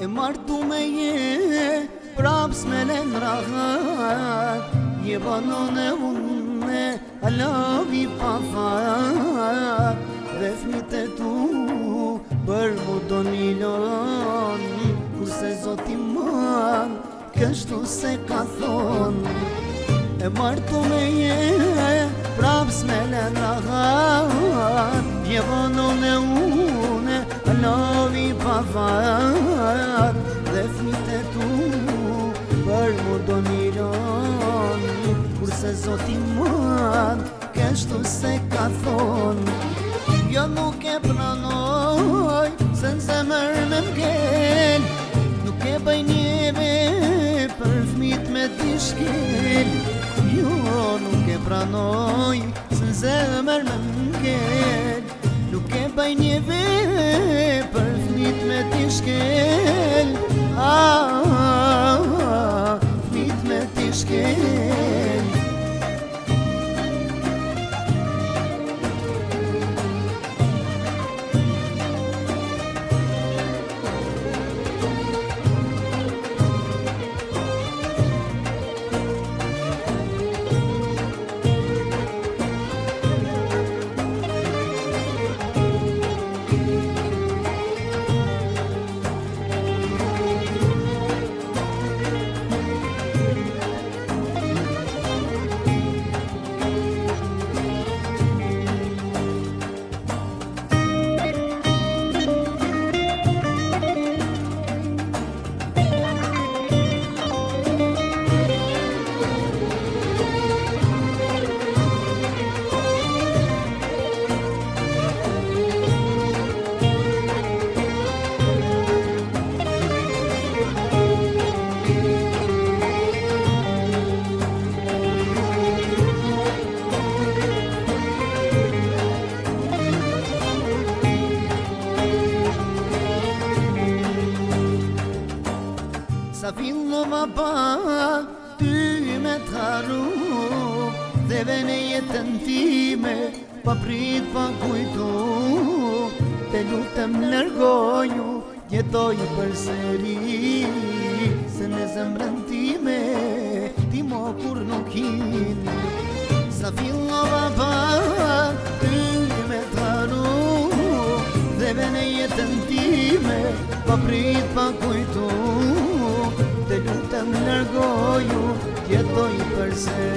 martu me je prap s'melen rahat Je banon e unë alavi pa fat Dhe fmit e tu për mu do milon Kurse zoti man kështu se ka thon E martu me je prap s'melen rahat Je banon e unë alavi pa fat Dhe fmit e tu për mu do milon Kurse zoti man kështu se ka thon Jo nuk e pranoj se në zemër me m'kel Nuk e bëj njeve për fmit me t'i shkel Jo nuk e pranoj se në zemër me m'kel Nuk e bëj njeve për fmit me t'i shkel Fmit me t'i shkel Sa fillova pa ty me t'haru Dhe vene jetën time pa prit pa kujtu Te lutem lërgoju jetoj për seri Se në zemrën time ti mo kur nuk hin Sa fillova pa ty me t'haru Dhe vene jetën time pa prit pa kujtu Te lutem lërgoju, t'jetoj për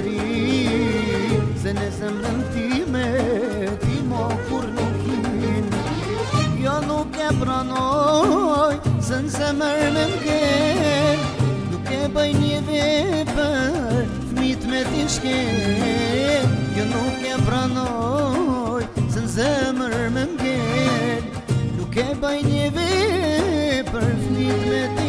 seri Se në zemrën time, ti mo kur nuk hin Jo nuk e pranoj, se në zemër me m'kel Nuk e bëj një vepër, fmit me t'i shkel Jo nuk e pranoj, se në zemër me m'kel Nuk e bëj një vepër, fmit me t'i shkel